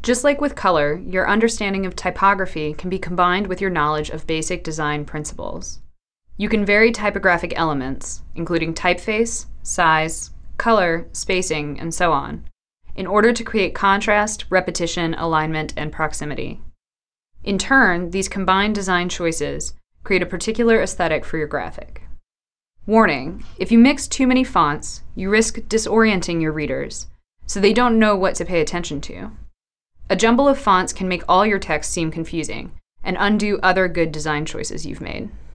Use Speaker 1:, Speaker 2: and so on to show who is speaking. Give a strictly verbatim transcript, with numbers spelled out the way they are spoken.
Speaker 1: Just like with color, your understanding of typography can be combined with your knowledge of basic design principles. You can vary typographic elements, including typeface, size, color, spacing, and so on, in order to create contrast, repetition, alignment, and proximity. In turn, these combined design choices create a particular aesthetic for your graphic. Warning: if you mix too many fonts, you risk disorienting your readers, so they don't know what to pay attention to. A jumble of fonts can make all your text seem confusing and undo other good design choices you've made.